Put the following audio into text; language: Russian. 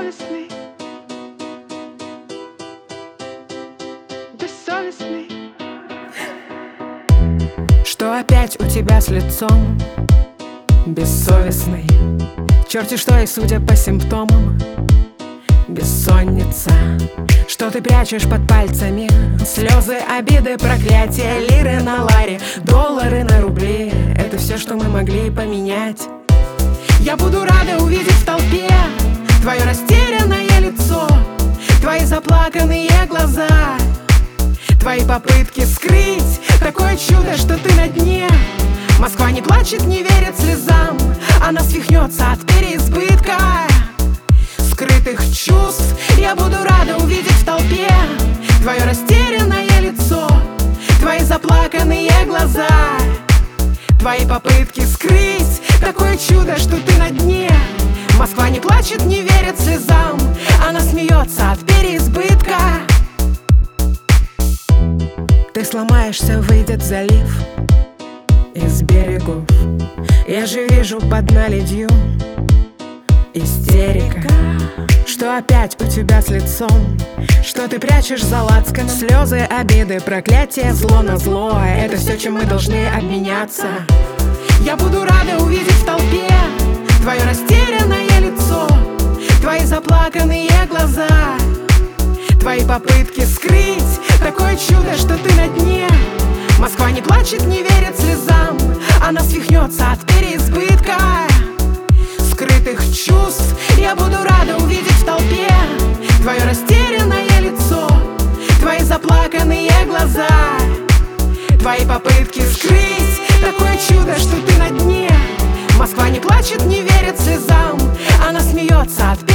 Бессовестный, бессовестный. Что опять у тебя с лицом? Бессовестный. Черти что, и судя по симптомам, бессонница. Что ты прячешь под пальцами? Слезы, обиды, проклятия, лиры на ларе, доллары на рубли. Это все, что мы могли поменять. Я буду рада увидеть в толпе твое растерянное лицо, твои заплаканные глаза, твои попытки скрыть такое чудо, что ты на дне. Москва не плачет, не верит слезам, она свихнется от переизбытка скрытых чувств. Я буду рада увидеть в толпе твое растерянное лицо, твои заплаканные глаза, твои попытки скрыть такое чудо, что ты на дне. Москва не плачет, не верит слезам, она смеется от переизбытка. Ты сломаешься, выйдет залив из берегов. Я же вижу под наледью истерика. Что опять у тебя с лицом? Что ты прячешь за лацканом? Слезы, обиды, проклятие, зло на зло. Это все, чем мы должны обменяться. Я буду рада увидеть в толпе твое растерянное лицо, твои заплаканные глаза, твои попытки скрыть такое чудо, что ты на дне. Москва не плачет, не верит слезам, она свихнется от переизбытка скрытых чувств. Я буду рада увидеть в толпе твое растерянное лицо, твои заплаканные глаза, твои попытки скрыть такое чудо, что ты на дне. Москва не плачет, не верит слезам, она смеется от